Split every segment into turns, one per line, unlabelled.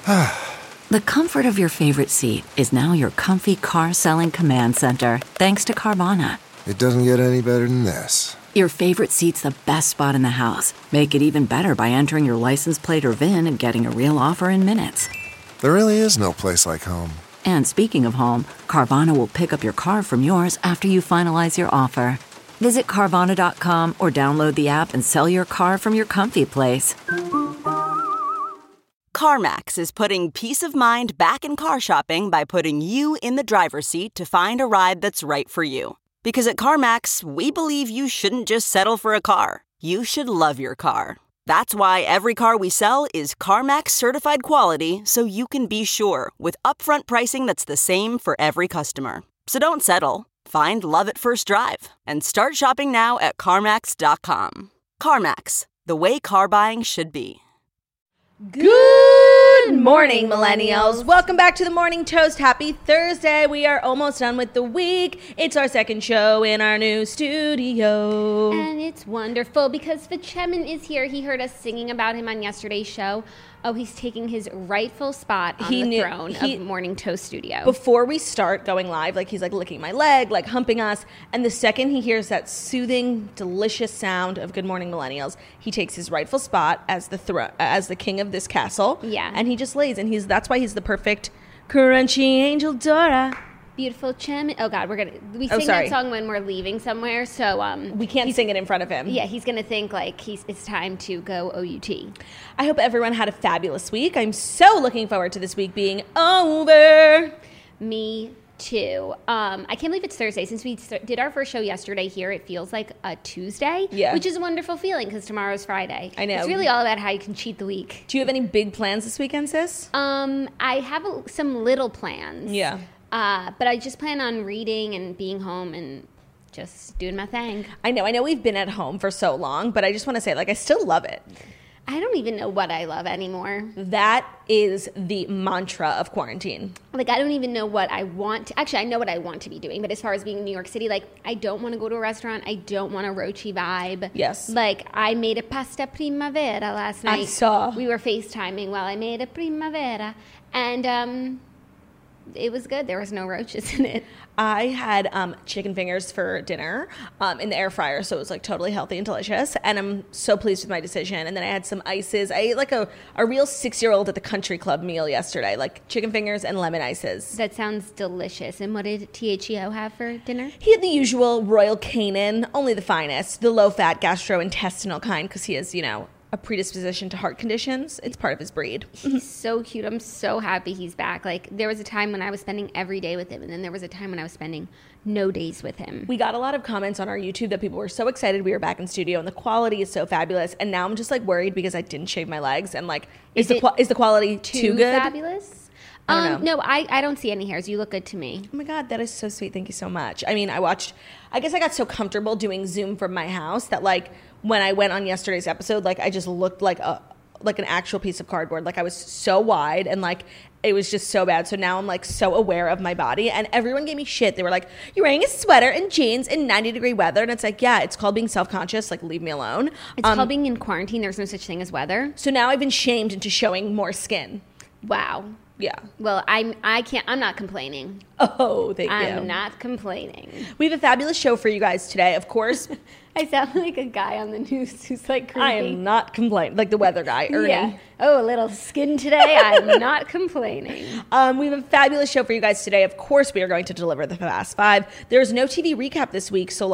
The comfort of your favorite seat is now your comfy car selling command center, thanks to Carvana.
It doesn't get any better than this.
Your favorite seat's the best spot in the house. Make it even better by entering your license plate or VIN and getting a real offer in minutes.
There really is no place like home.
And speaking of home, Carvana will pick up your car from yours after you finalize your offer. Visit Carvana.com or download the app and sell your car from your comfy place.
CarMax is putting peace of mind back in car shopping by putting you in the driver's seat to find a ride that's right for you. Because at CarMax, we believe you shouldn't just settle for a car. You should love your car. That's why every car we sell is CarMax certified quality, so you can be sure with upfront pricing that's the same for every customer. So don't settle. Find love at first drive and start shopping now at CarMax.com. CarMax, the way car buying should be.
Good morning, millennials. Welcome back to the Morning Toast. Happy Thursday. We are almost done with the week. It's our second show in our new studio.
And it's wonderful because Fichemin is here. He heard us singing about him on yesterday's show. Oh, he's taking his rightful spot on the throne of Morning Toast Studio.
Before we start going live, he's licking my leg, humping us. And the second he hears that soothing, delicious sound of Good Morning Millennials, he takes his rightful spot as the king of this castle.
Yeah.
And he just lays, and that's why he's the perfect crunchy angel Dora.
Beautiful Chem. Oh God, we sing that song when we're leaving somewhere, so
we can't sing it in front of him.
Yeah, he's gonna think it's time to go OUT.
I hope everyone had a fabulous week. I'm so looking forward to this week being over.
Me too. I can't believe it's Thursday. Since we did our first show yesterday here, it feels like a Tuesday, which is a wonderful feeling because tomorrow's Friday.
I know.
It's really all about how you can cheat the week.
Do you have any big plans this weekend, sis?
I have some little plans.
Yeah.
But I just plan on reading and being home and just doing my thing.
I know we've been at home for so long, but I just want to say, I still love it.
I don't even know what I love anymore.
That is the mantra of quarantine.
I don't even know what I want to. Actually, I know what I want to be doing, but as far as being in New York City, I don't want to go to a restaurant. I don't want a roachy vibe.
Yes.
I made a pasta primavera last night.
I saw.
We were FaceTiming while I made a primavera. And, it was good. There was no roaches in it.
I had chicken fingers for dinner in the air fryer, so it was totally healthy and delicious. And I'm so pleased with my decision. And then I had some ices. I ate a real 6-year-old at the country club meal yesterday, chicken fingers and lemon ices.
That sounds delicious. And what did THEO have for dinner?
He had the usual Royal Canin, only the finest, the low-fat gastrointestinal kind, because he has, a predisposition to heart conditions. It's part of his breed.
He's so cute. I'm so happy he's back. There was a time when I was spending every day with him, and then there was a time when I was spending no days with him.
We got a lot of comments on our YouTube that people were so excited we were back in studio, and the quality is so fabulous. And now I'm just worried because I didn't shave my legs, and is the quality too good?
Fabulous?
I don't know.
No, I don't see any hairs. You look good to me.
Oh my God, that is so sweet. Thank you so much. I mean, I guess I got so comfortable doing Zoom from my house that when I went on yesterday's episode, I just looked like an actual piece of cardboard. I was so wide and it was just so bad. So now I'm so aware of my body, and everyone gave me shit. They were like, "You're wearing a sweater and jeans in 90-degree weather," and it's yeah, it's called being self-conscious. Leave me alone.
It's called being in quarantine. There's no such thing as weather.
So now I've been shamed into showing more skin.
Wow.
Yeah.
Well, I'm not complaining.
Oh, thank you.
I'm not complaining.
We have a fabulous show for you guys today, of course.
I sound like a guy on the news who's creepy.
I am not complaining. The weather guy, Ernie.
Yeah. Oh, a little skin today. I'm not complaining.
We have a fabulous show for you guys today. Of course, we are going to deliver the Fast Five. There's no TV recap this week, so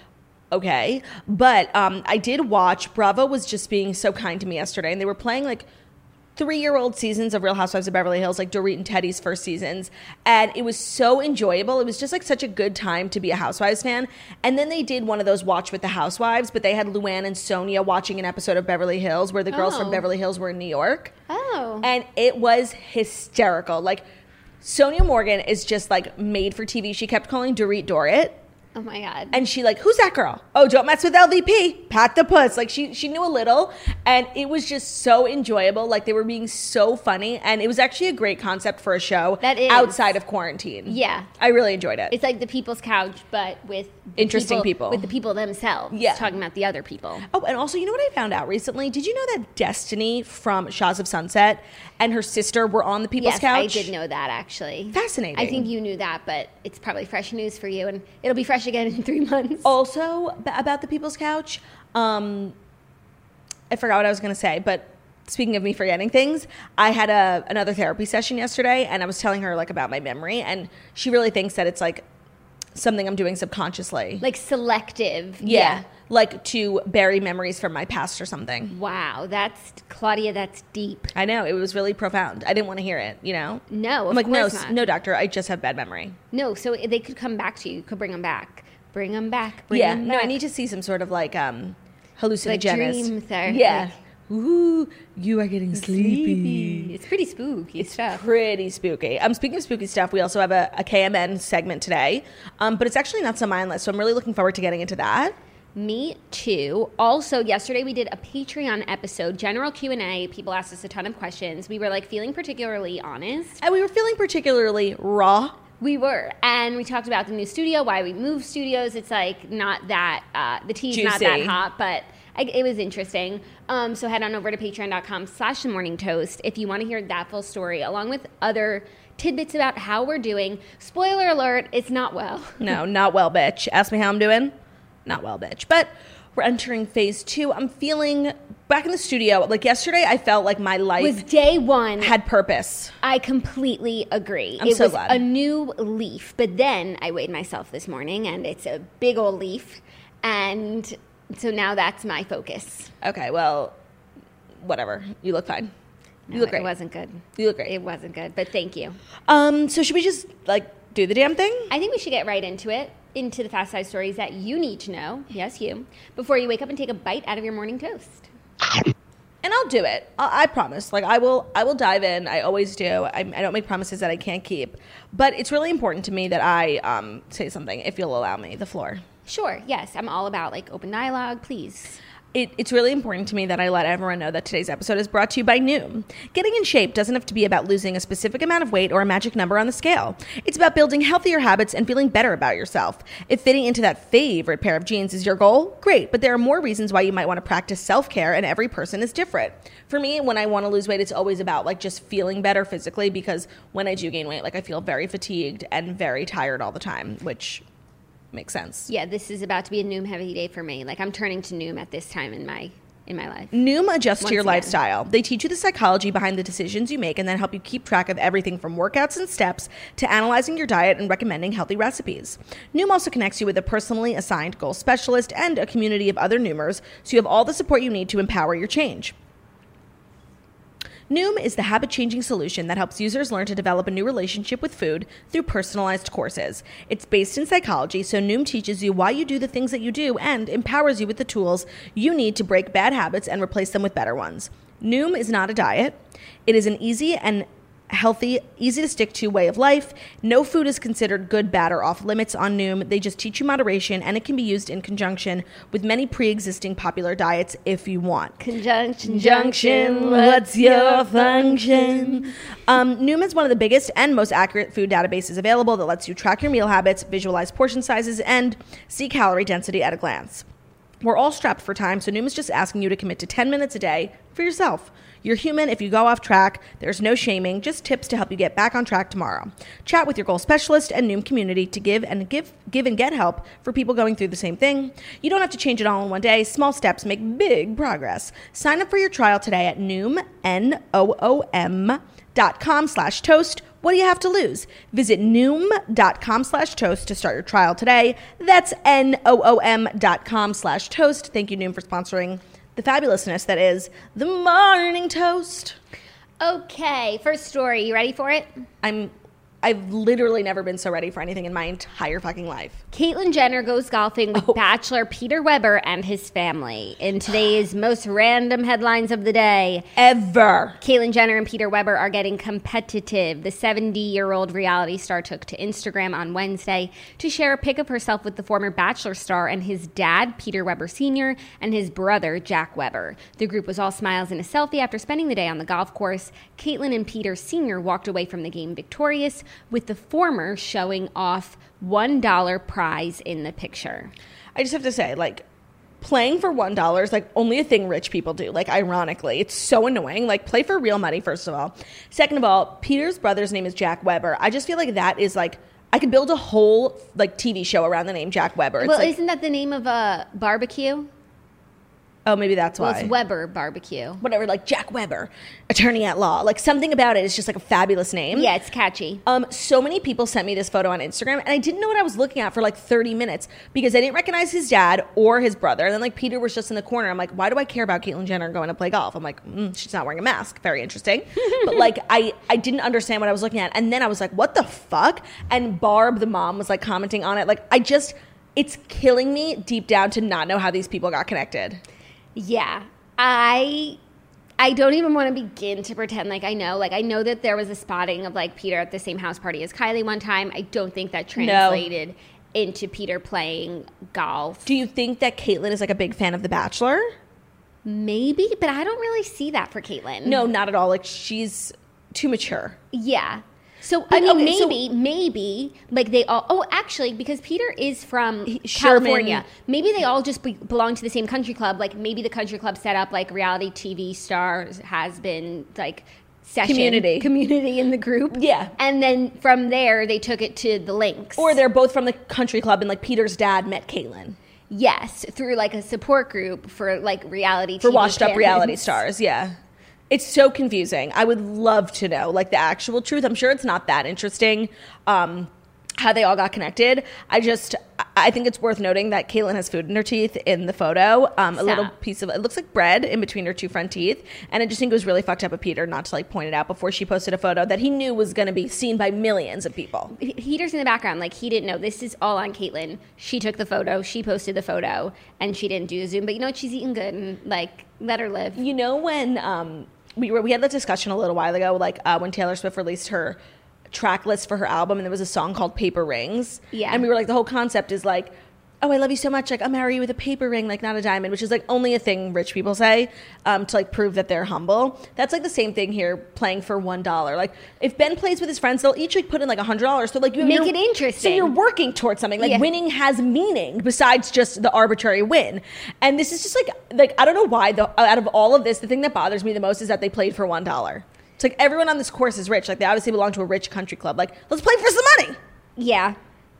okay. But I did watch. Bravo was just being so kind to me yesterday, and they were playing 3-year-old seasons of Real Housewives of Beverly Hills, Dorit and Teddy's first seasons. And it was so enjoyable. It was just such a good time to be a Housewives fan. And then they did one of those Watch with the Housewives, but they had Luann and Sonia watching an episode of Beverly Hills where the girls from Beverly Hills were in New York.
Oh.
And it was hysterical. Sonia Morgan is just made for TV. She kept calling Dorit Dorit.
Oh my God.
And she like, who's that girl? Oh, don't mess with LVP. Pat the puss. Like she knew a little, and it was just so enjoyable. Like they were being so funny, and it was actually a great concept for a show
that is
outside of quarantine.
Yeah.
I really enjoyed it.
It's like the People's Couch, but with
interesting people.
With the people themselves.
Yeah.
Talking about the other people.
Oh, and also, you know what I found out recently? Did you know that Destiny from Shaws of Sunset and her sister were on the People's Couch?
I did know that, actually.
Fascinating.
I think you knew that, but it's probably fresh news for you, and it'll be fresh again in 3 months.
Also, about the People's Couch, I forgot what I was going to say, but speaking of me forgetting things, I had another therapy session yesterday, and I was telling her like about my memory, and she really thinks that it's like something I'm doing subconsciously.
Like selective.
Yeah. Like to bury memories from my past or something.
Wow. Claudia, that's deep.
I know. It was really profound. I didn't want to hear it, you know?
No,
I'm like,
course not.
No, doctor, I just have bad memory.
No, so they could come back to you. You could bring them back. Bring them back.
No, I need to see some sort of like hallucinogens.
Like dream therapy.
Yeah. Ooh, you are getting sleepy.
It's pretty spooky stuff.
Pretty spooky. Speaking of spooky stuff, we also have a KMN segment today, but it's actually not so mindless, so I'm really looking forward to getting into that.
Me too. Also, yesterday we did a Patreon episode, general Q&A. People asked us a ton of questions. We were like feeling particularly honest.
And we were feeling particularly raw.
We were. And we talked about the new studio, why we moved studios. It's like not that, the tea's
juicy.
Not that hot, but it was interesting. So head on over to patreon.com/themorningtoast if you want to hear that full story, along with other tidbits about how we're doing. Spoiler alert, it's not well.
No, not well, bitch. Ask me how I'm doing. Not well, bitch. But we're entering phase 2. I'm feeling back in the studio. Like yesterday, I felt like my life
was day one
had purpose.
I completely agree.
I'm so glad.
It was a new leaf. But then I weighed myself this morning, and it's a big old leaf. And so now that's my focus.
Okay, well, whatever. You look fine.
No,
you look great.
It wasn't good.
You look great.
It wasn't good, but thank you.
So should we just, like, do the damn thing?
I think we should get right into it, into the fast 5 stories that you need to know, yes, you, before you wake up and take a bite out of your morning toast.
And I'll do it. I promise. Like, I will dive in. I always do. I don't make promises that I can't keep. But it's really important to me that I say something, if you'll allow me the floor.
Sure, yes. I'm all about, like, open dialogue, please.
It's really important to me that I let everyone know that today's episode is brought to you by Noom. Getting in shape doesn't have to be about losing a specific amount of weight or a magic number on the scale. It's about building healthier habits and feeling better about yourself. If fitting into that favorite pair of jeans is your goal, great, but there are more reasons why you might want to practice self-care, and every person is different. For me, when I want to lose weight, it's always about like just feeling better physically, because when I do gain weight, like I feel very fatigued and very tired all the time, which makes sense.
Yeah, this is about to be a Noom heavy day for me. Like, I'm turning to Noom at this time in my life.
Noom adjusts to your
again.
lifestyle. They teach you the psychology behind the decisions you make and then help you keep track of everything from workouts and steps to analyzing your diet and recommending healthy recipes. Noom also connects you with a personally assigned goal specialist and a community of other Noomers, so you have all the support you need to empower your change. Noom is the habit-changing solution that helps users learn to develop a new relationship with food through personalized courses. It's based in psychology, so Noom teaches you why you do the things that you do and empowers you with the tools you need to break bad habits and replace them with better ones. Noom is not a diet. It is an easy and healthy, easy to stick to way of life. No food is considered good, bad, or off limits on Noom. They just teach you moderation, and it can be used in conjunction with many pre-existing popular diets if you want.
Conjunction,
what's your function? Noom is one of the biggest and most accurate food databases available that lets you track your meal habits, visualize portion sizes, and see calorie density at a glance. We're all strapped for time, so Noom is just asking you to commit to 10 minutes a day for yourself. You're human. If you go off track, there's no shaming, just tips to help you get back on track tomorrow. Chat with your goal specialist and Noom community to give and get help for people going through the same thing. You don't have to change it all in one day. Small steps make big progress. Sign up for your trial today at Noom, Noom.com/toast. What do you have to lose? Visit Noom.com/toast to start your trial today. That's Noom.com/toast. Thank you, Noom, for sponsoring the fabulousness that is the Morning Toast.
Okay, first story. You ready for it?
I'm I've literally never been so ready for anything in my entire fucking life.
Caitlyn Jenner goes golfing with Bachelor Peter Weber and his family. In today's most random headlines of the day,
Ever.
Caitlyn Jenner and Peter Weber are getting competitive. The 70-year-old reality star took to Instagram on Wednesday to share a pic of herself with the former Bachelor star and his dad, Peter Weber Sr., and his brother, Jack Weber. The group was all smiles in a selfie after spending the day on the golf course. Caitlyn and Peter Sr. walked away from the game victorious, with the former showing off $1 prize in the picture.
I just have to say, like, playing for $1 is like only a thing rich people do. Like, ironically, it's so annoying. Like, play for real money, first of all. Second of all, Peter's brother's name is Jack Weber. I just feel like that is like, I could build a whole like TV show around the name Jack Weber. It's
Well,
like,
isn't that the name of a barbecue?
oh, maybe that's
Well,
why.
it's Weber Barbecue.
Whatever, like Jack Weber, attorney at law. Like, something about it is just like a fabulous name.
Yeah, it's catchy.
So many people sent me this photo on Instagram, and I didn't know what I was looking at for like 30 minutes because I didn't recognize his dad or his brother. And then like Peter was just in the corner. I'm like, why do I care about Caitlyn Jenner going to play golf? I'm like, she's not wearing a mask. Very interesting. But like, I didn't understand what I was looking at. And then I was like, what the fuck? And Barb, the mom, was like commenting on it. Like, it's killing me deep down to not know how these people got connected.
Yeah. I don't even want to begin to pretend like I know. Like, I know that there was a spotting of like Peter at the same house party as Kylie one time. I don't think that translated into Peter playing golf.
Do you think that Caitlyn is like a big fan of The Bachelor?
Maybe, but I don't really see that for Caitlyn.
No, not at all. Like, she's too mature.
Yeah. So, I mean,
okay, so-
maybe, like they all, actually, because Peter is from
Sherman.
California, maybe they all just belong to the same country club. Like, maybe the country club set up, like, reality TV stars has been, like, session. Community in the group.
Yeah.
And then from there, they took it to the links.
Or they're both from the country club and, like, Peter's dad met Caitlyn.
Yes, through, like, a support group for, like, reality TV
For washed-up
parents.
reality stars, yeah. It's so confusing. I would love to know, like, the actual truth. I'm sure it's not that interesting how they all got connected. I think it's worth noting that Caitlyn has food in her teeth in the photo. A little piece of, it looks like bread in between her two front teeth. And I just think it was really fucked up of Peter not to, like, point it out before she posted a photo that he knew was going to be seen by millions of people.
Peter's in the background. Like, he didn't know. This is all on Caitlyn. She took the photo. She posted the photo. And she didn't do a Zoom. But you know what? She's eating good. And, like, let her live.
You know when we had that discussion a little while ago, like when Taylor Swift released her track list for her album and there was a song called Paper Rings.
Yeah.
And we were like, the whole concept is like, oh, I love you so much, like, I'll marry you with a paper ring, like, not a diamond, which is, like, only a thing rich people say to, like, prove that they're humble. That's, like, the same thing here, playing for $1. Like, if Ben plays with his friends, they'll each, like, put in, like, $100. So, like,
Make it interesting.
So you're working towards something. Like,
Yeah.
winning has meaning besides just the arbitrary win. And this is just, like I don't know why, out of all of this, the thing that bothers me the most is that they played for $1. It's like, everyone on this course is rich. Like, they obviously belong to a rich country club. Like, let's play for some money.
Yeah.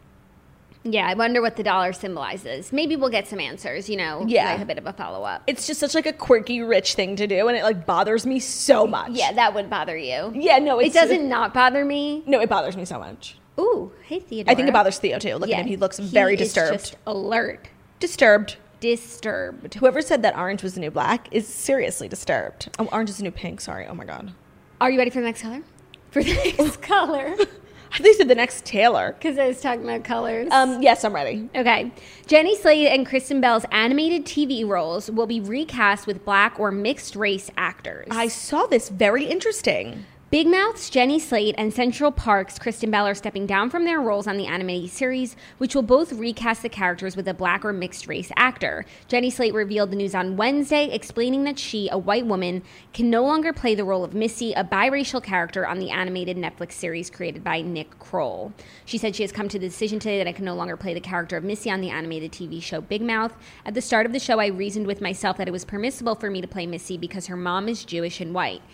Yeah, I wonder what the dollar symbolizes. Maybe we'll get some answers, you know,
Yeah.
like a bit of a follow-up.
It's just such, like, a quirky, rich thing to do, and it, like, bothers me so much.
Yeah, that would bother you.
Yeah, no,
It doesn't not bother me.
No, it bothers me so much.
Ooh, hey, Theodore.
I think it bothers Theo, too. Look at him. He looks very disturbed.
Is just alert.
Disturbed.
Disturbed.
Whoever said that orange was the new black is seriously disturbed. Oh, orange is the new pink. Sorry. Oh, my God.
Are you ready for the next color? For the next color?
I think they said the next Taylor.
Because I was talking about colors.
Yes, I'm ready.
Okay. Jenny Slate and Kristen Bell's animated TV roles will be recast with black or mixed race actors.
I saw this. Very interesting.
Big Mouth's Jenny Slate and Central Park's Kristen Bell are stepping down from their roles on the animated series, which will both recast the characters with a black or mixed race actor. Jenny Slate revealed the news on Wednesday, explaining that she, a white woman, can no longer play the role of Missy, a biracial character on the animated Netflix series created by Nick Kroll. She said she has come to the decision today that I can no longer play the character of Missy on the animated TV show Big Mouth. At the start of the show, I reasoned with myself that it was permissible for me to play Missy because her mom is Jewish and white,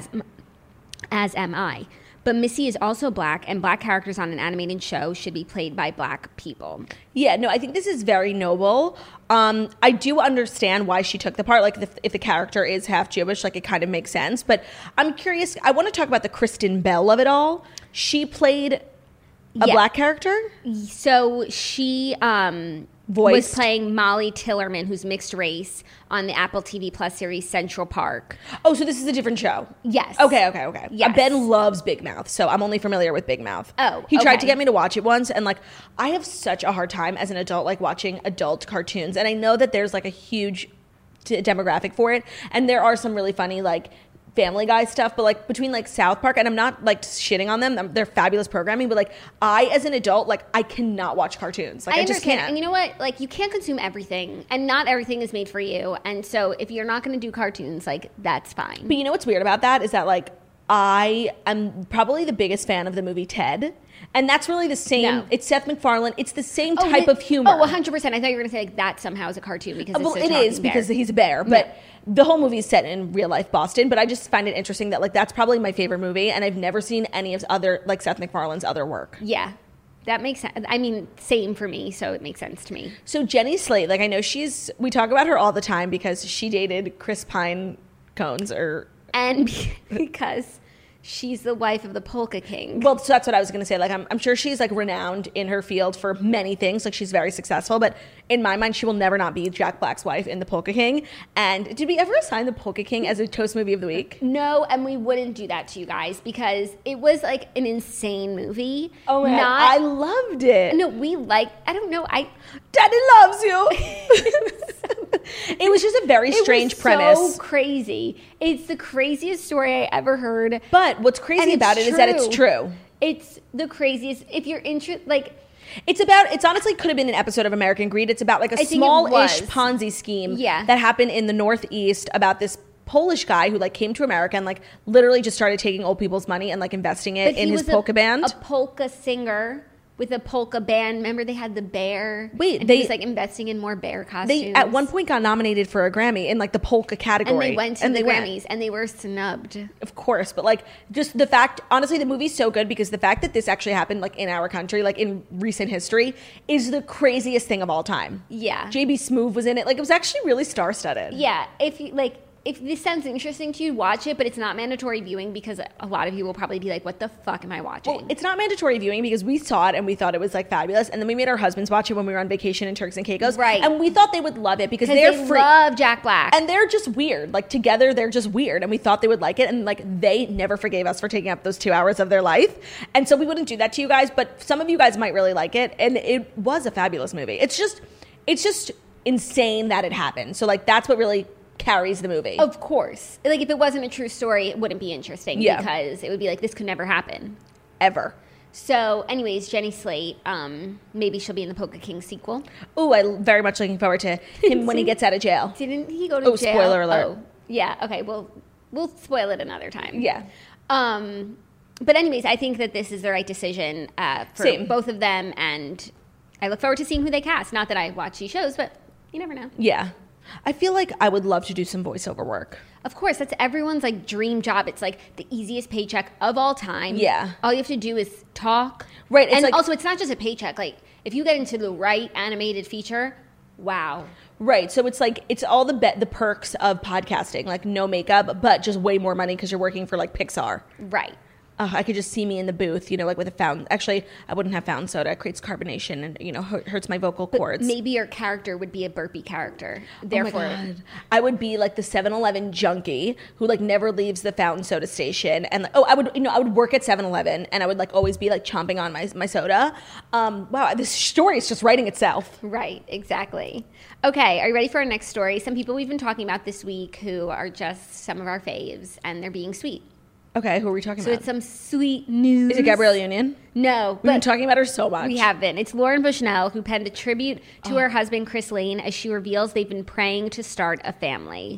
as am I. But Missy is also black, and black characters on an animated show should be played by black people.
Yeah, no, I think this is very noble. I do understand why she took the part. Like, if the character is half Jewish, like, it kind of makes sense. But I'm curious. I want to talk about the Kristen Bell of it all. She played a black character?
So she
voiced.
was playing Molly Tillerman, who's mixed race, on the Apple TV Plus series Central Park.
Oh, so this is a different show.
Yes.
Okay.
Yes.
Ben loves Big Mouth, so I'm only familiar with Big Mouth.
Oh,
he tried
okay.
to get me to watch it once, and like I have such a hard time as an adult like watching adult cartoons, and I know that there's like a huge demographic for it, and there are some really funny like Family Guy stuff, but like between like South Park, and I'm not like shitting on them, they're fabulous programming, but like I as an adult, like I cannot watch cartoons. Like I just
understand.
can't.
And you know what? Like you can't consume everything, and not everything is made for you. And so if you're not going to do cartoons, like that's fine.
But you know what's weird about that is that like I am probably the biggest fan of the movie Ted. And that's really the same.
No.
It's Seth MacFarlane. It's the same type of humor.
Oh, 100%. I thought you were going to say like that somehow is a cartoon because it's
well,
a
it
talking
is
bear.
because he's a bear. But the whole movie is set in real life Boston. But I just find it interesting that like that's probably my favorite movie, and I've never seen any of other like Seth MacFarlane's other work.
Yeah, that makes sense. I mean, same for me, so it makes sense to me.
So Jenny Slate, like I know we talk about her all the time because she dated Chris Pine Cones
And because she's the wife of the Polka King.
Well, so that's what I was going to say. Like, I'm sure she's like renowned in her field for many things. Like, she's very successful, but in my mind, she will never not be Jack Black's wife in The Polka King. And did we ever assign The Polka King as a Toast Movie of the Week?
No, and we wouldn't do that to you guys because it was like an insane movie.
Oh man, I loved it.
No, I don't know.
Daddy loves you. It was just a very strange premise.
So crazy. It's the craziest story I ever heard.
But what's crazy about it is that it's true.
It's the craziest. If you're interested, like,
it's honestly could have been an episode of American Greed. It's about like a small-ish Ponzi scheme that happened in the Northeast about this Polish guy who like came to America and like literally just started taking old people's money and like investing it in his polka band.
A polka singer with a polka band. Remember they had the bear?
Wait,
he was like investing in more bear costumes.
They at one point got nominated for a Grammy in like the polka category.
And they went to the Grammys and they were snubbed.
Of course, but like just the fact, honestly, the movie's so good because the fact that this actually happened like in our country, like in recent history, is the craziest thing of all time.
Yeah.
JB Smoove was in it. Like it was actually really star-studded.
Yeah. If this sounds interesting to you, watch it, but it's not mandatory viewing because a lot of you will probably be like, what the fuck am I watching?
Well, it's not mandatory viewing because we saw it and we thought it was like fabulous. And then we made our husbands watch it when we were on vacation in Turks and Caicos.
Right.
And we thought they would love it because they're
they
free.
love Jack Black.
And they're just weird. Like together, they're just weird. And we thought they would like it. And like they never forgave us for taking up those 2 hours of their life. And so we wouldn't do that to you guys. But some of you guys might really like it. And it was a fabulous movie. It's just insane that it happened. So like that's what really carries the movie.
Of course. Like if it wasn't a true story, it wouldn't be interesting because it would be like, this could never happen.
Ever.
So anyways, Jenny Slate, maybe she'll be in the Polka King sequel.
Ooh, I'm very much looking forward to him when he gets out of jail.
Didn't he go to jail?
Spoiler alert.
Oh, yeah. Okay. Well, we'll spoil it another time.
Yeah.
But anyways, I think that this is the right decision for both of them. And I look forward to seeing who they cast. Not that I watch these shows, but you never know.
Yeah. I feel like I would love to do some voiceover work.
Of course, that's everyone's like dream job. It's like the easiest paycheck of all time.
Yeah.
All you have to do is talk.
Right.
And like, also, it's not just a paycheck. Like, if you get into the right animated feature, wow.
Right. So it's like, it's all the perks of podcasting, like no makeup, but just way more money because you're working for like Pixar.
Right.
I could just see me in the booth, you know, like with a fountain. Actually, I wouldn't have fountain soda. It creates carbonation and, you know, hurts my vocal cords.
Maybe your character would be a burpee character. Therefore,
oh my God. I would be like the 7-Eleven junkie who like never leaves the fountain soda station. And like, I would work at 7-Eleven and I would like always be like chomping on my soda. Wow, this story is just writing itself.
Right, exactly. Okay, are you ready for our next story? Some people we've been talking about this week who are just some of our faves and they're being sweet.
Okay, who are we talking about?
So it's some sweet news.
Is it Gabrielle Union?
No.
We've been talking about her so much.
We have been. It's Lauren Bushnell who penned a tribute to her husband, Chris Lane, as she reveals they've been praying to start a family.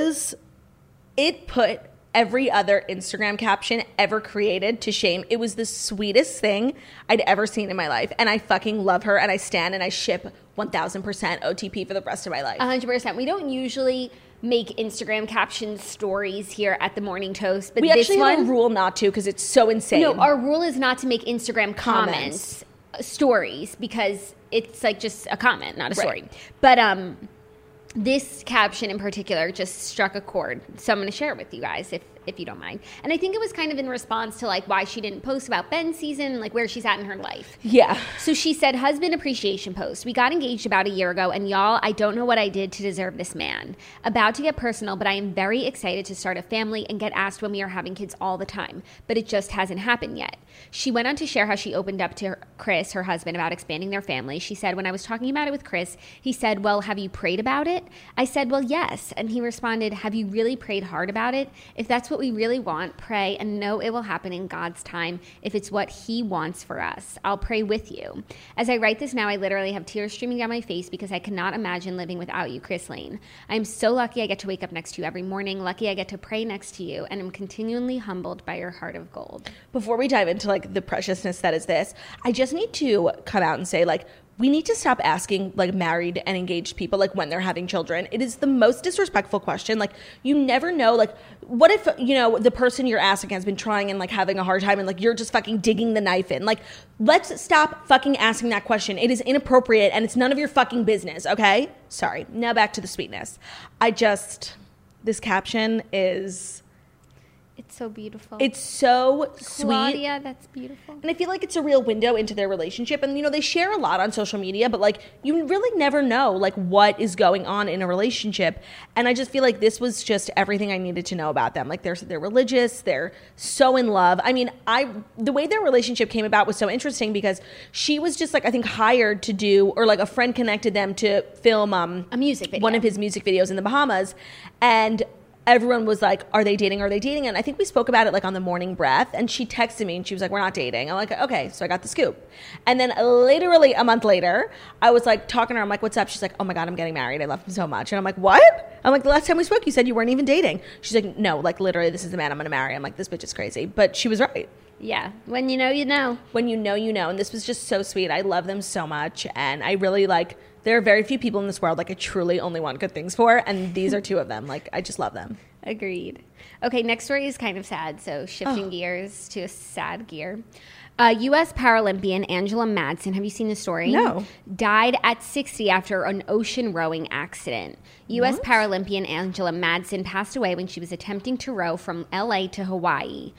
It put every other Instagram caption ever created to shame. It was the sweetest thing I'd ever seen in my life. And I fucking love her and I stand and I ship 1000% OTP for the rest of my life.
100%. We don't usually make Instagram caption stories here at the Morning Toast, but
we actually have a rule not to because it's so insane.
No, our rule is not to make Instagram comments stories because it's like just a comment, not a story. But this caption in particular just struck a chord, so I'm going to share it with you guys if you don't mind. And I think it was kind of in response to like why she didn't post about Ben's season, like where she's at in her life.
Yeah.
So she said, husband appreciation post. We got engaged about a year ago, and y'all, I don't know what I did to deserve this man. About to get personal, but I am very excited to start a family and get asked when we are having kids all the time, but it just hasn't happened yet. She went on to share how she opened up to Chris, her husband, about expanding their family. She said, when I was talking about it with Chris, he said, well, have you prayed about it? I said, well, yes. And he responded, have you really prayed hard about it? If that's what we really want, pray and know it will happen in God's time if it's what he wants for us. I'll pray with you. As I write this now, I literally have tears streaming down my face because I cannot imagine living without you, Chris Lane. I am so lucky I get to wake up next to you every morning, lucky I get to pray next to you, and am continually humbled by your heart of gold.
Before we dive into like the preciousness that is this, I just need to come out and say like, we need to stop asking like married and engaged people like when they're having children. It is the most disrespectful question. Like, you never know, like, what if, you know, the person you're asking has been trying and like having a hard time and like you're just fucking digging the knife in. Like, let's stop fucking asking that question. It is inappropriate and it's none of your fucking business, okay? Sorry. Now back to the sweetness. This caption is...
It's so beautiful.
It's so sweet.
Claudia, that's beautiful.
And I feel like it's a real window into their relationship. And, you know, they share a lot on social media, but, like, you really never know, like, what is going on in a relationship. And I just feel like this was just everything I needed to know about them. Like, they're religious. They're so in love. I mean, the way their relationship came about was so interesting because she was just, like, I think hired to do, or, like, a friend connected them to film
a music video.
One of his music videos in the Bahamas. And everyone was like, are they dating? And I think we spoke about it like on the Morning Breath, and she texted me and she was like, we're not dating. I'm like, okay, so I got the scoop. And then literally a month later, I was like talking to her. I'm like, what's up? She's like, oh my God, I'm getting married. I love him so much. And I'm like, what? I'm like, the last time we spoke, you said you weren't even dating. She's like, no, like literally this is the man I'm going to marry. I'm like, this bitch is crazy. But she was right.
Yeah. When you know, you know.
When you know, you know. And this was just so sweet. I love them so much. And I really like, there are very few people in this world like I truly only want good things for. And these are two of them. Like, I just love them.
Agreed. Okay, next story is kind of sad. So shifting gears to a sad gear. U.S. Paralympian Angela Madsen, have you seen the story?
No.
Died at 60 after an ocean rowing accident. U.S. Paralympian Angela Madsen passed away when she was attempting to row from L.A. to Hawaii.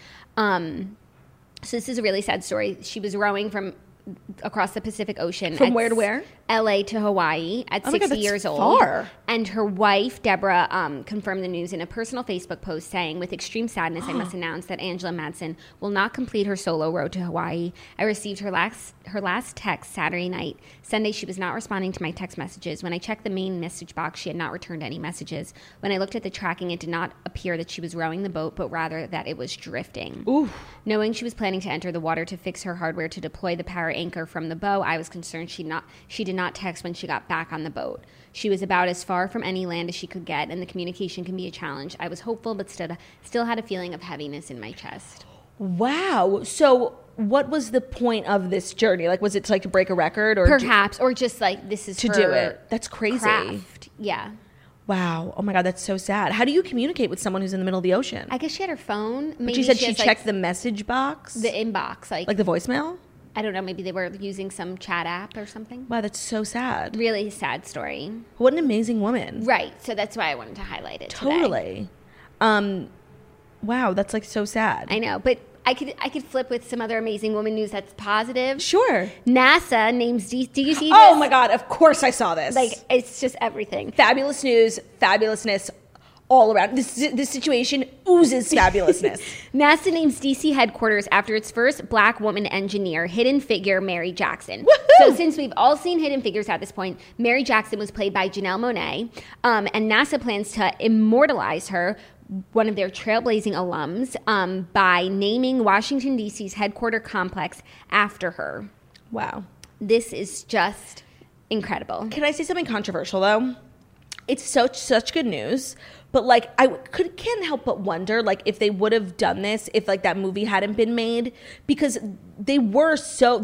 So this is a really sad story. She was rowing from across the Pacific Ocean.
From where to where?
LA to Hawaii at 60 years old.
Far.
And her wife, Deborah, confirmed the news in a personal Facebook post saying, with extreme sadness, I must announce that Angela Madsen will not complete her solo road to Hawaii. I received her last text Saturday night. Sunday, she was not responding to my text messages. When I checked the main message box, she had not returned any messages. When I looked at the tracking, it did not appear that she was rowing the boat, but rather that it was drifting.
Ooh.
Knowing she was planning to enter the water to fix her hardware to deploy the power anchor from the bow, I was concerned she did not text when she got back on the boat. She was about as far from any land as she could get, and the communication can be a challenge. I was hopeful, but still had a feeling of heaviness in my chest.
Wow. So what was the point of this journey? Like, was it to break a record? Or
perhaps, or just like, this is
to
her
do it. That's crazy.
Craft. Yeah.
Wow. Oh my God, that's so sad. How do you communicate with someone who's in the middle of the ocean?
I guess she had her phone.
But you said she checked the message box?
The inbox.
Like the voicemail?
I don't know, maybe they were using some chat app or something.
Wow, that's so sad.
Really sad story.
What an amazing woman.
Right, so that's why I wanted to highlight it
Totally.
today.
Wow, that's so sad.
I know, but I could flip with some other amazing woman news that's positive.
Sure.
NASA names, do you see this?
Oh my God, of course I saw this.
Like, it's just everything.
Fabulous news, fabulousness all around. This situation oozes fabulousness.
NASA names DC headquarters after its first black woman engineer, Hidden Figure Mary Jackson.
Woohoo!
So since we've all seen Hidden Figures at this point, Mary Jackson was played by Janelle Monáe, and NASA plans to immortalize her, one of their trailblazing alums, by naming Washington, D.C.'s headquarter complex after her.
Wow.
This is just incredible.
Can I say something controversial, though? It's such good news, but I can't help but wonder if they would have done this if that movie hadn't been made, because they were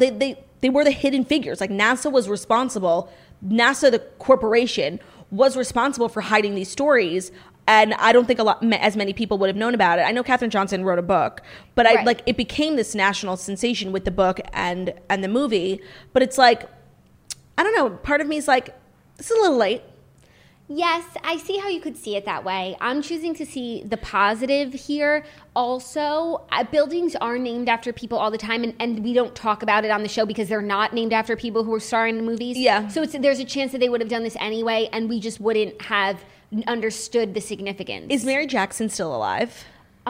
they were the hidden figures. NASA was responsible. NASA, the corporation, was responsible for hiding these stories. And I don't think as many people would have known about it. I know Katherine Johnson wrote a book, but
right.
It became this national sensation with the book and the movie. But it's I don't know. Part of me is this is a little late.
Yes, I see how you could see it that way. I'm choosing to see the positive here. Also, buildings are named after people all the time, and we don't talk about it on the show because they're not named after people who are starring in the movies.
Yeah.
So there's a chance that they would have done this anyway, and we just wouldn't have understood the significance.
Is Mary Jackson still alive?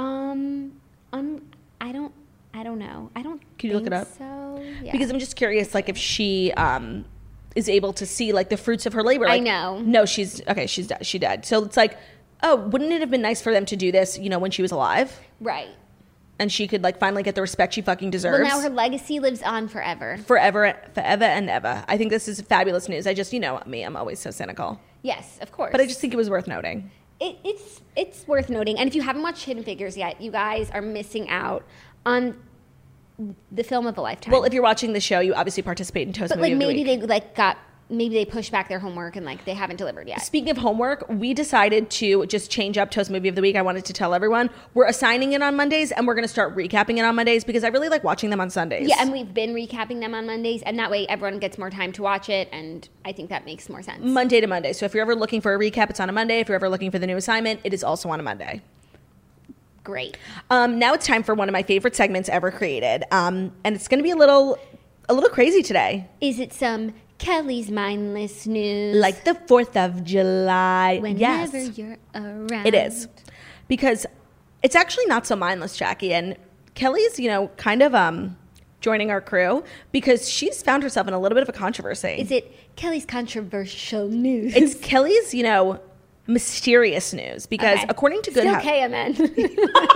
I don't know. I don't.
Can you look it up?
So yeah.
Because I'm just curious, like if she is able to see like the fruits of her labor. Like,
I know.
No, she's dead. She died. So it's like, oh, wouldn't it have been nice for them to do this, you know, when she was alive?
Right.
And she could like finally get the respect she fucking deserves.
Well, now her legacy lives on forever.
Forever and ever. I think this is fabulous news. I just, you know me, I'm always so cynical.
Yes, of course.
But I just think it was worth noting.
It's worth noting. And if you haven't watched Hidden Figures yet, you guys are missing out on the film of a lifetime.
Well, if you're watching the show, you obviously participate in Toast
but
Movie
like
of the
maybe
Week.
maybe they pushed back their homework and like they haven't delivered yet.
Speaking of homework, we decided to just change up Toast Movie of the Week. I wanted to tell everyone we're assigning it on Mondays and we're going to start recapping it on Mondays because I really like watching them on Sundays.
Yeah, and we've been recapping them on Mondays, and that way everyone gets more time to watch it, and I think that makes more sense.
Monday to Monday. So if you're ever looking for a recap, it's on a Monday. If you're ever looking for the new assignment, it is also on a Monday.
Great.
Now it's time for one of my favorite segments ever created, and it's going to be a little crazy today.
Is it some Kelly's mindless news?
Like the 4th of July.
Whenever
yes,
you're around.
it is. Because it's actually not so mindless, Jackie. And Kelly's, you know, kind of joining our crew because she's found herself in a little bit of a controversy.
Is it Kelly's controversial news?
It's Kelly's, you know, mysterious news because according to
KMN.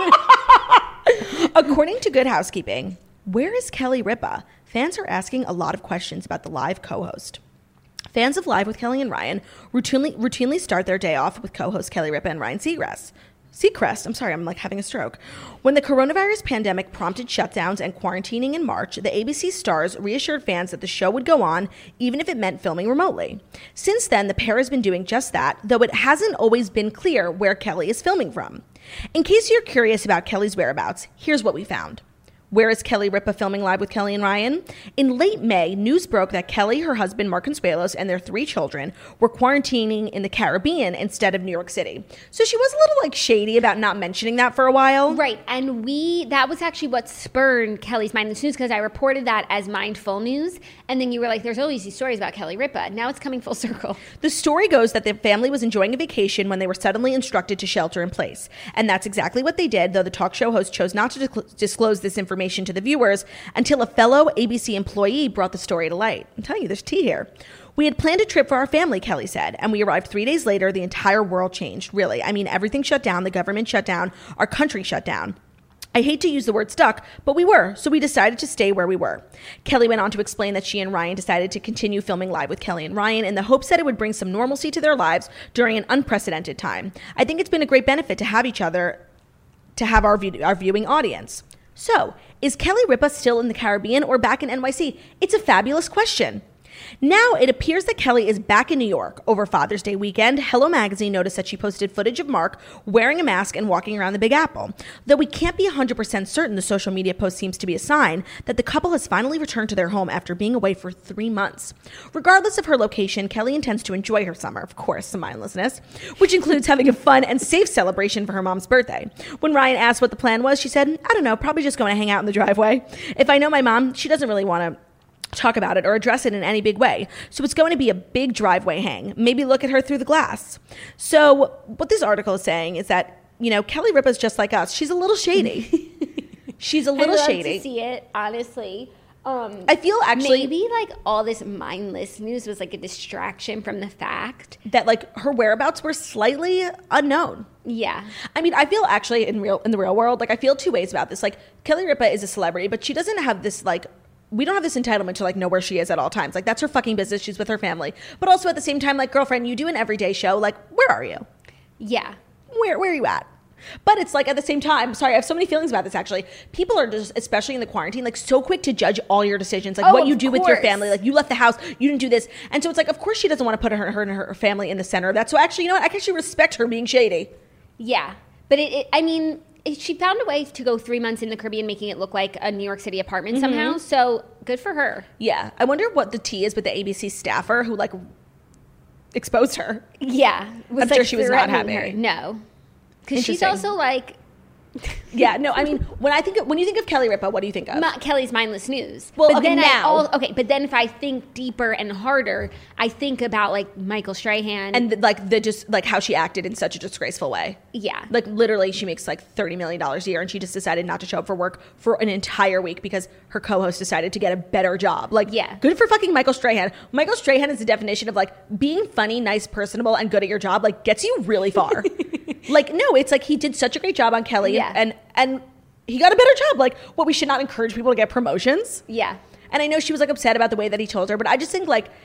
According to Good Housekeeping, where is Kelly Ripa? Fans are asking a lot of questions about the live co-host. Fans of Live with Kelly and Ryan routinely start their day off with co-host Kelly Ripa and Ryan Seacrest. I'm sorry, I'm like having a stroke. When the coronavirus pandemic prompted shutdowns and quarantining in March, the ABC stars reassured fans that the show would go on even if it meant filming remotely. Since then, the pair has been doing just that, though it hasn't always been clear where Kelly is filming from. In case you're curious about Kelly's whereabouts, here's what we found. Where is Kelly Ripa filming Live with Kelly and Ryan? In late May, news broke that Kelly, her husband Mark Consuelos, and their 3 children were quarantining in the Caribbean instead of New York City. So she was a little like shady about not mentioning that for a while.
Right, and that was actually what spurred Kelly's mindless news because I reported that as mindful news, and then you were like, there's always these stories about Kelly Ripa. Now it's coming full circle.
The story goes that the family was enjoying a vacation when they were suddenly instructed to shelter in place. And that's exactly what they did, though the talk show host chose not to disclose this information to the viewers until a fellow ABC employee brought the story to light. I'm telling you, there's tea here. We had planned a trip for our family, Kelly said, and we arrived 3 days later. The entire world changed, really. I mean, everything shut down. The government shut down. Our country shut down. I hate to use the word stuck, but we were, so we decided to stay where we were. Kelly went on to explain that she and Ryan decided to continue filming Live with Kelly and Ryan in the hopes that it would bring some normalcy to their lives during an unprecedented time. I think it's been a great benefit to have each other, to have our viewing audience. So, is Kelly Ripa still in the Caribbean or back in NYC? It's a fabulous question. Now, it appears that Kelly is back in New York. Over Father's Day weekend, Hello Magazine noticed that she posted footage of Mark wearing a mask and walking around the Big Apple. Though we can't be 100% certain, the social media post seems to be a sign that the couple has finally returned to their home after being away for 3 months. Regardless of her location, Kelly intends to enjoy her summer, of course, some mindlessness, which includes having a fun and safe celebration for her mom's birthday. When Ryan asked what the plan was, she said, I don't know, probably just going to hang out in the driveway. If I know my mom, she doesn't really want to talk about it or address it in any big way. So it's going to be a big driveway hang. Maybe look at her through the glass. So what this article is saying is that, you know, Kelly Ripa's just like us. She's a little shady. She's a little shady.
I love to see it, honestly.
I feel actually
maybe like all this mindless news was like a distraction from the fact
that like her whereabouts were slightly unknown.
Yeah.
I mean, I feel actually in the real world, like I feel 2 ways about this. Like Kelly Ripa is a celebrity, but she doesn't have this like, we don't have this entitlement to like know where she is at all times. Like that's her fucking business. She's with her family. But also at the same time, like, girlfriend, you do an everyday show. Like, where are you?
Yeah.
Where are you at? But it's like at the same time, sorry, I have so many feelings about this actually. People are just, especially in the quarantine, like so quick to judge all your decisions. Like what you do with your family. Like you left the house, you didn't do this. And so it's like, of course she doesn't want to put her and her family in the center of that. So actually, you know what? I can actually respect her being shady.
Yeah. But I mean, she found a way to go 3 months in the Caribbean, making it look like a New York City apartment somehow. So good for her.
Yeah. I wonder what the tea is with the ABC staffer who like exposed her.
Yeah.
I'm sure she was not
threatening
happy.
her. No. Because she's
Interesting.
also like...
Yeah, no, I mean, when you think of Kelly Ripa, what do you think of?
Kelly's mindless news.
Well,
but
okay,
then
now.
but then if I think deeper and harder, I think about like Michael Strahan
And like just like how she acted in such a disgraceful way.
yeah,
Like literally she makes like $30 million a year and she just decided not to show up for work for an entire week because her co-host decided to get a better job. Like,
Yeah.
good for fucking Michael Strahan. Michael Strahan is the definition of like being funny, nice, personable, and good at your job, like gets you really far. Like, no, it's like he did such a great job on Kelly
Yeah.
and he got a better job. Like, what, we should not encourage people to get promotions?
yeah.
And I know she was like upset about the way that he told her, but I just think like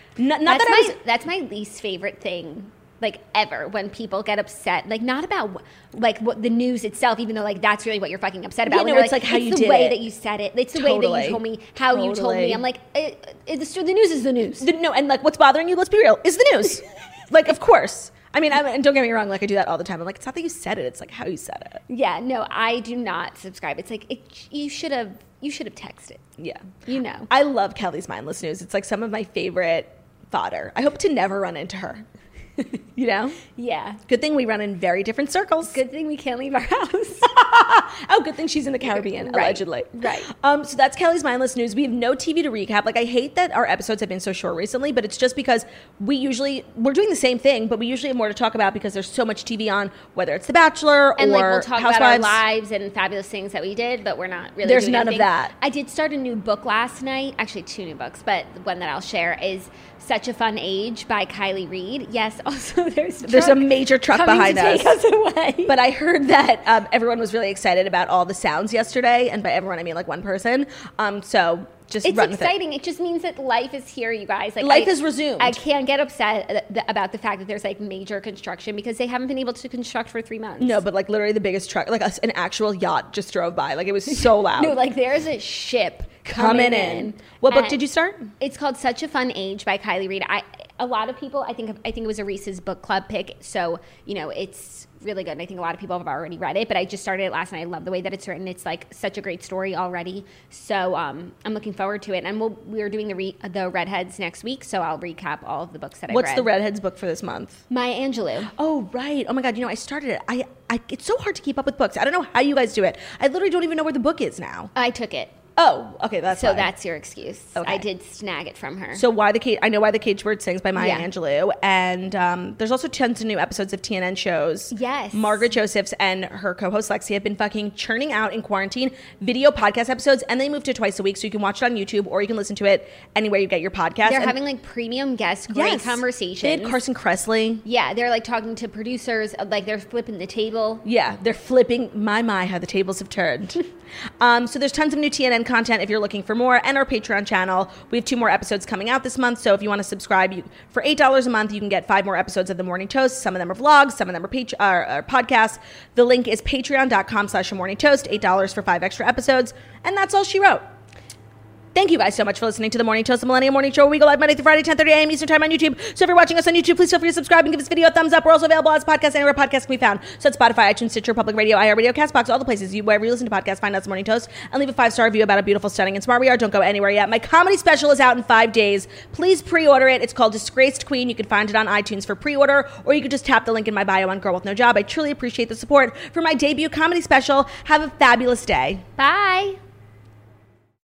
That's my least favorite thing, like ever, when people get upset, like not about like what the news itself, even though like that's really what you're fucking upset about.
Yeah,
When
no,
they're
it's like how you
the
did
way
it.
that you said it. It's the way that
Totally.
you told me, how you told me.
Totally.
I'm like, the news is the news.
No, and like what's bothering you, let's be real, is the news. Like, of course. I mean, and don't get me wrong, like I do that all the time. I'm like, it's not that you said it, it's like how you said it.
Yeah, no, I do not subscribe. It's like you should have texted.
Yeah.
You know.
I love Kelly's mindless news. It's like some of my favorite fodder. I hope to never run into her. You know?
Yeah.
Good thing we run in very different circles.
Good thing we can't leave our house.
Oh, good thing she's in the Caribbean,
Right.
allegedly.
Right.
So that's Kelly's mindless news. We have no TV to recap. Like, I hate that our episodes have been so short recently, but it's just because we're doing the same thing, but we usually have more to talk about because there's so much TV on, whether it's The Bachelor
And
or
like we'll talk
Housewives.
about our lives and fabulous things that we did, but we're not really
There's
doing
none of
anything.
that.
I did start a new book last night. Actually, 2 new books, but the one that I'll share is Such a Fun Age by Kylie Reed. Yes, also there's
a major truck
coming
behind
to
us.
take us away.
But I heard that everyone was really excited about all the sounds yesterday, and by everyone I mean like one person. So just
it's
run with
exciting. It just means that life is here, you guys. Like
Life is resumed.
I can't get upset about the fact that there's like major construction because they haven't been able to construct for 3 months.
No, but like literally the biggest truck, like an actual yacht just drove by. Like it was so loud.
No, like there's a ship
coming in. What book did you start?
It's called Such a Fun Age by Kylie Reed. A lot of people, I think it was a Reese's book club pick, so you know it's really good. And I think a lot of people have already read it, but I just started it last night. I love the way that it's written. It's like such a great story already. So I'm looking forward to it. And we're doing the Redheads next week, so I'll recap all of the books that I read.
What's the Redheads book for this month?
Maya Angelou.
Oh, right. Oh my God. You know, I started it. I it's so hard to keep up with books. I don't know how you guys do it. I literally don't even know where the book is now.
I took it.
Oh, okay. That's
So
why.
that's your excuse.
Okay.
I did snag it from her.
So I know Why the Cage Bird Sings by Maya
Yeah.
Angelou, and there's also tons of new episodes of TNN shows.
Yes.
Margaret Josephs and her co-host Lexi have been fucking churning out in quarantine video podcast episodes, and they moved to twice a week, so you can watch it on YouTube or you can listen to it anywhere you get your podcast.
They're
And-
having like premium guests, great
Yes.
conversations.
They had Carson Kressley.
Yeah, they're like talking to producers, like they're flipping the table.
Yeah, they're flipping my how the tables have turned. So there's tons of new TNN content if you're looking for more, and our Patreon channel. We have 2 more episodes coming out this month, so if you want to subscribe, for $8 a month, you can get 5 more episodes of The Morning Toast. Some of them are vlogs, some of them are podcasts. The link is patreon.com/morningtoast, $8 for 5 extra episodes, and that's all she wrote. Thank you guys so much for listening to The Morning Toast, the Millennium Morning Show, where we go live Monday through Friday, 10:30 a.m. Eastern Time on YouTube. So if you're watching us on YouTube, please feel free to subscribe and give this video a thumbs up. We're also available as podcasts anywhere podcasts can be found. So it's Spotify, iTunes, Stitcher, Public Radio, iHeartRadio, CastBox, all the places wherever you listen to podcasts. Find us The Morning Toast and leave a 5-star review about how beautiful, stunning, and smart we are. Don't go anywhere yet. My comedy special is out in 5 days. Please pre-order it. It's called Disgraced Queen. You can find it on iTunes for pre-order, or you can just tap the link in my bio on Girl With No Job. I truly appreciate the support for my debut comedy special. Have a fabulous day.
Bye.